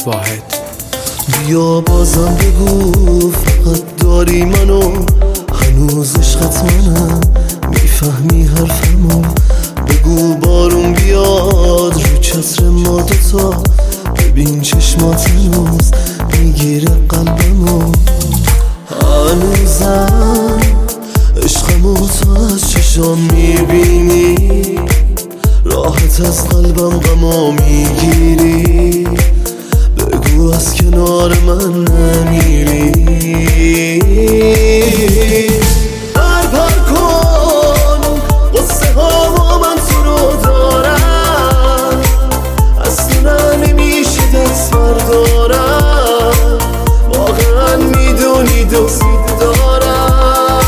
واحد. بیا بازم بگو فقط داری منو، هنوز عشقت منم، میفهمی حرفمو. بگو بارون بیاد رو چتر ما دوتا، ببین چشمات هنوز میگیره قلبمو. هنوزم عشقمو تو از چشام میبینی، راحت از قلبم غمو میگیری. بگو از کنار من نمیری، پر کن قصه ها من تو رو دارم، اصلا نمیشه دست بردارم. واقعا میدونی دوست دارم،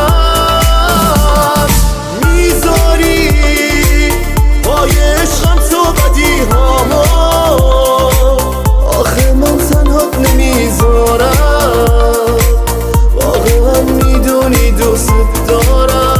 میذاری پای عشقم تو بدی هامو. آخه من تنهات نمیذارم، واقعا میدونی دوست دارم.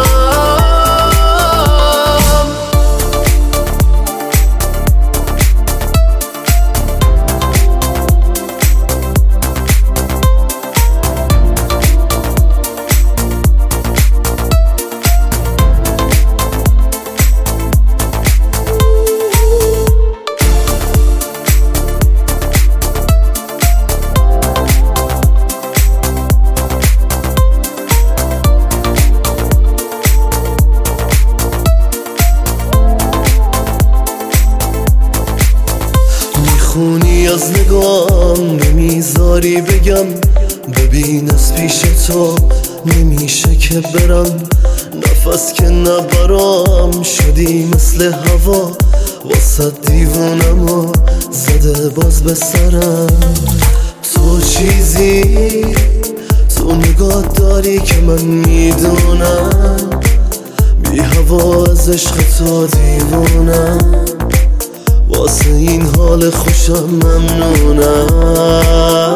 خونی از نگام نمیذاری بگم، ببین از پیش تو نمیشه که برم. نفس که نبرام شدی مثل هوا، واسه دیوونمو زده باز به سرم. تو چیزی تو نگاه داری که من میدونم، بی هوا از عشق تو دیوونم. واسه این حال خوشم ممنونم.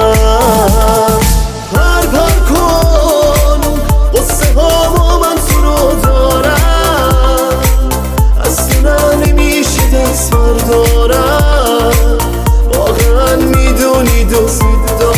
پر کن قصه ها من تو رو دارم، اصلا نمیشه دست بردارم. واقعا میدونی دوست دارم.